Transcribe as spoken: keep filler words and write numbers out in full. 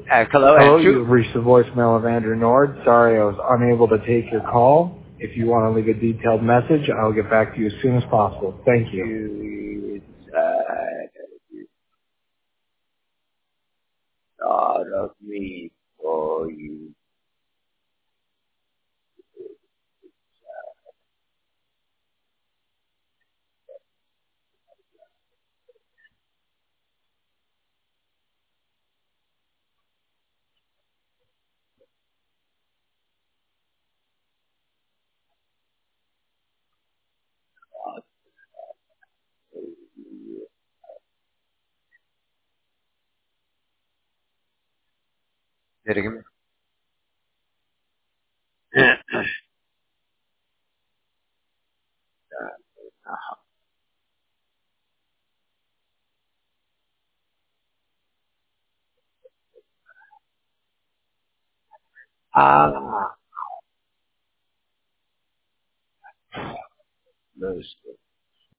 Uh, hello, Hello, Andrew. you've reached the voicemail of Andrew Nord. Sorry I was unable to take your call. If you want to leave a detailed message, I'll get back to you as soon as possible. Thank you. You inside thought of me for you. Say it again. Ah, most